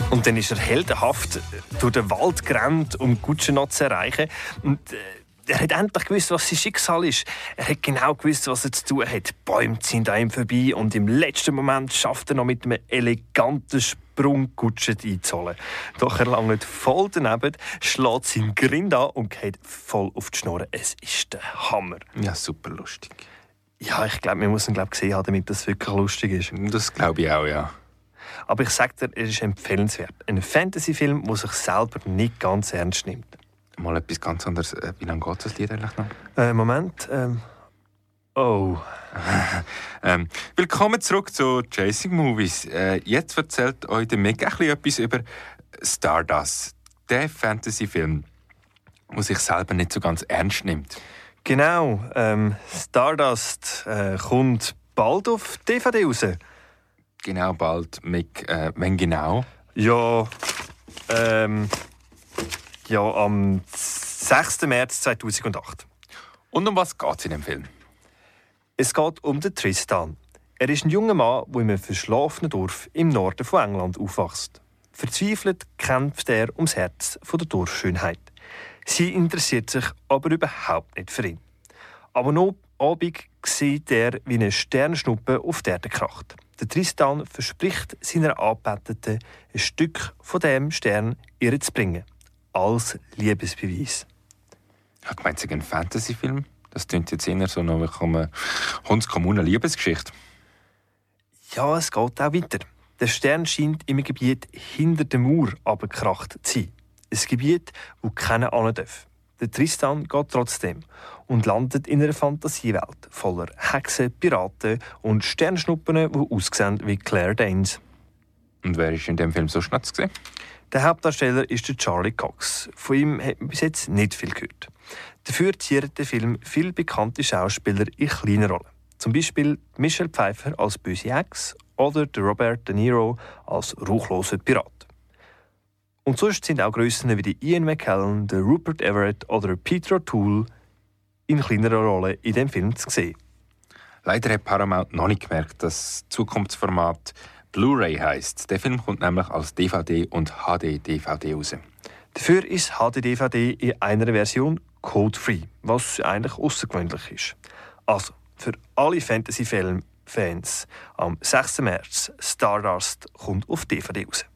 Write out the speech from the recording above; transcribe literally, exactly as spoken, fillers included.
Und dann ist er heldenhaft durch den Wald gerannt, um Gutschenot zu erreichen. Und äh, er hat endlich gewusst, was sein Schicksal ist. Er hat genau gewusst, was er zu tun hat. Die Bäume sind an ihm vorbei und im letzten Moment schafft er noch mit einem eleganten Sprung Gutsche einzuholen. Doch er langt voll daneben, schlägt seinen Grind an und geht voll auf die Schnur. Es ist der Hammer. Ja, super lustig. Ja, ich glaube, man muss ihn glaub, gesehen haben, damit das wirklich lustig ist. Das glaube ich auch, ja. Aber ich sage dir, er ist empfehlenswert. Ein Fantasy-Film, der sich selber nicht ganz ernst nimmt. Mal etwas ganz anderes. Wie lange geht das Lied eigentlich noch? Äh, Moment. Ähm. Oh. ähm, willkommen zurück zu Chasing Movies. Äh, jetzt erzählt euch der Meg etwas über Stardust. Der Fantasy-Film, der sich selber nicht so ganz ernst nimmt. Genau. Ähm, Stardust äh, kommt bald auf D V D raus. Genau, bald. Meg, äh, wann genau? Ja, ähm... Ja, am sechsten März zweitausendacht. Und um was geht es in dem Film? Es geht um den Tristan. Er ist ein junger Mann, der in einem verschlafenen Dorf im Norden von England aufwächst. Verzweifelt kämpft er ums Herz von der Dorfschönheit. Sie interessiert sich aber überhaupt nicht für ihn. Aber noch am Abend sieht er, wie eine Sternschnuppe auf die Erde kracht. Der Tristan verspricht seiner Anbeteten, ein Stück von dem Stern ihr zu bringen. Als Liebesbeweis. Ich habe gemeint, es ist ein Fantasy-Film. Das klingt jetzt eher so nach einer hundskommunen Liebesgeschichte. Ja, es geht auch weiter. Der Stern scheint im Gebiet hinter der Mauer abgekracht zu sein. Ein Gebiet, wo keiner hin darf. Der Tristan geht trotzdem und landet in einer Fantasiewelt voller Hexen, Piraten und Sternschnuppen, die aussehen wie Claire Danes. Und wer ist in dem Film so schnell zu sehen? Der Hauptdarsteller ist der Charlie Cox. Von ihm hat man bis jetzt nicht viel gehört. Dafür ziert der Film viele bekannte Schauspieler in kleinen Rollen. Zum Beispiel Michelle Pfeiffer als böse Hex oder Robert De Niro als ruchloser Pirat. Und sonst sind auch Grössen wie die Ian McKellen, der Rupert Everett oder Peter O'Toole in kleineren Rollen in dem Film zu sehen. Leider hat Paramount noch nicht gemerkt, dass das Zukunftsformat Blu-ray heisst. Der Film kommt nämlich als D V D und H D-D V D raus. Dafür ist H D-D V D in einer Version code-free, was eigentlich außergewöhnlich ist. Also, für alle Fantasy-Film-Fans am sechsten März Stardust kommt auf D V D raus.